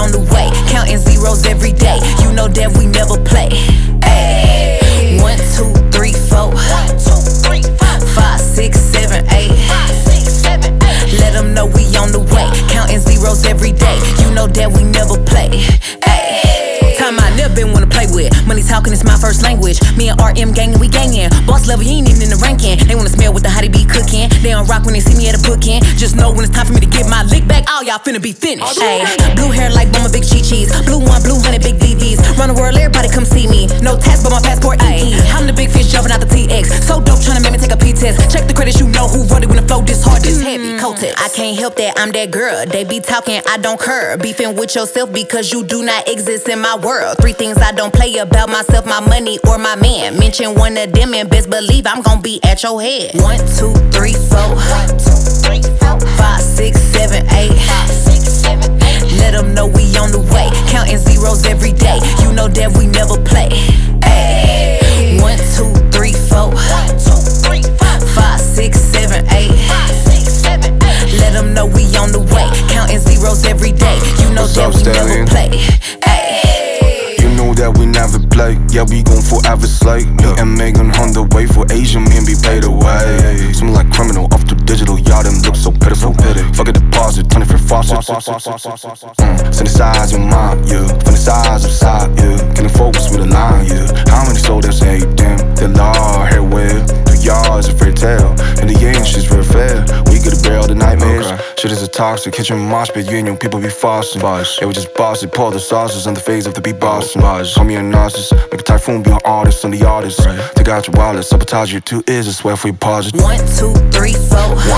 on the way, counting zeros every day. You know that we never play. Ayy, 1, 2, 3, 4, 5, 6, 7, 8. Let them know we on the way, counting zeros every day. You know that we never play. Ayy, time I never been one to play with. Money talking is my first language. Me and RM gang, we gangin'. Boss level, he ain't even in the ranking. They wanna smell what the hottie be cooking. They don't rock when they see me at a booking. Just know when it's time for me to get my lick back, all y'all finna be finished. Ayy, blue hair like Mama Big Chi-Chi's. Blue one, blue honey, big VVs. Run the world, everybody come see me. No tax, but my passport, ayy. I'm the big fish jumping out the TX. So dope, tryna make me take a P-test. Check the credits, you know who wrote it when the flow this hard, this heavy. Coated. I can't help that, I'm that girl. They be talking, I don't care. Beefing with yourself because you do not exist in my world. 3 things I don't play about myself, my money, or my man. Mention one of them and best believe I'm gon' be at your head. 1, 2, 3, 4, 5, 6, 7, 8. Let them know we on the way, counting zeros every day. You know that we never play. Ayy, 1, 2, 3, 4, 5, 6, 7, 8. Let them know we on the way, counting zeros every day. You know that we never play. Ayy, you know that we never play. Yeah, we gon' forever slay. Me and Megan on the way for Asian men be paid away. Something like criminal off the digital, y'all them look so pitiful. Fuck a deposit, 24 faucets. Synthesize your mind, yeah. Fantasize outside, yeah. Can I focus with a line, yeah. How many soldiers hate them? They law here well. The yard is a fairy tale. In the end, shit's real fair. We get a barrel the nightmares. Shit is a toxic kitchen mosh pit. You and your people be fossing. They would just boss it, pour the sauces on the face of the beat bossing. Call me a narcissist, make a typhoon be an artist on the artist. Take out your wallet, sabotage your 2 ears, I swear for your pause it. 1, 2, 3, 4,